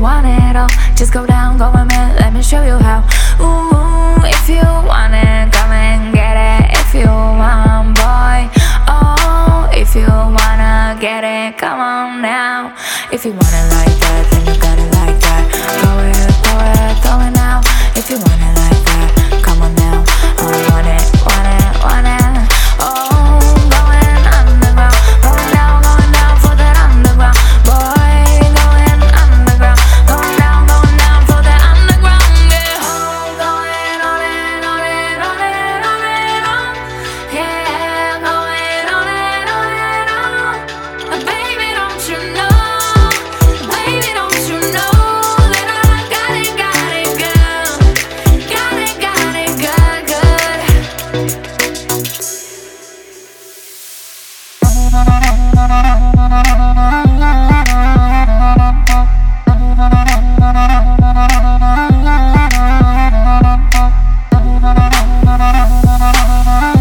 want it all, just go down, go a minute, let me show you how. Ooh, if you want it, come and get it. If you want, boy, oh, if you wanna get it, come on now. If you want it like that, then you got it like that. Throw it, throw it now. If you want it like that, come on now. I want it, want it, want it. Oh, going underground, going down for that underground. Boy, going underground, going down for that underground. Yeah, oh, going on it, on it, on it, on it, on. Yeah, going on it, on it, on. Baby, don't you know? Baby, don't you know that I got it, girl? Got it, good, good. Thank you.